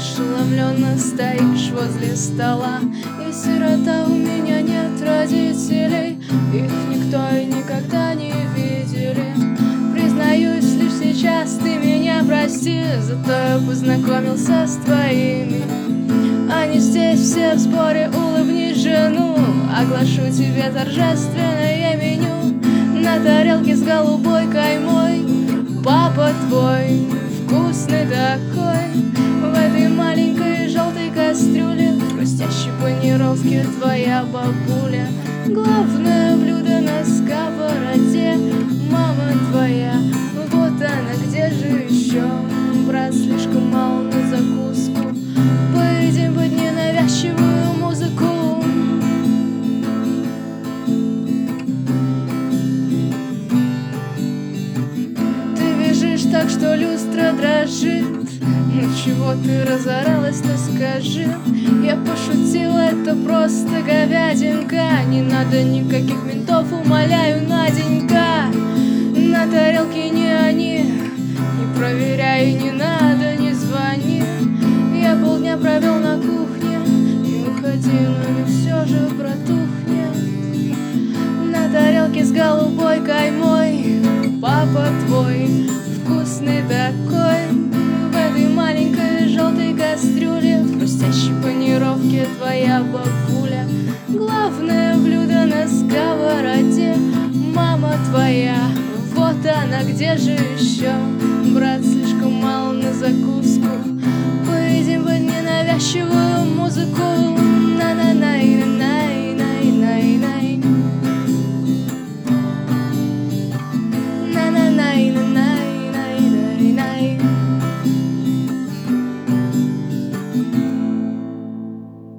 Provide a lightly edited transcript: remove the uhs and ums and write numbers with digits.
ошеломленно стоишь возле стола. Я сирота, у меня нет родителей, их никто и никогда не видели. Признаюсь, лишь сейчас ты меня прости, зато я познакомился с твоими. Они здесь все в сборе, улыбнись жену, оглашу тебе торжественное меню. На тарелке с голубой каймой папа твой вкусный такой. В этой маленькой желтой кастрюле хрустящей панировки твоя бабуля. Главное блюдо на сковороде мама твоя. Вот она, где же еще? Брат слишком мал на закуску. Поедим под ненавязчивую музыку. Так что люстра дрожит. Ну чего ты разоралась-то, скажи? Я пошутила, это просто говядинка. Не надо никаких ментов, умоляю, Наденька. На тарелке не они, не проверяй, не надо, не звони. Я полдня провел на кухне, не уходи, но не все же протухнет. На тарелке с голубой каймой папа твой вкусный такой. В этой маленькой желтой кастрюле в хрустящей панировке твоя бабуля. Главное блюдо на сковороде мама твоя. Вот она, где же еще? Брат слишком мал на закуску. Поедим под ненавязчивую музыку.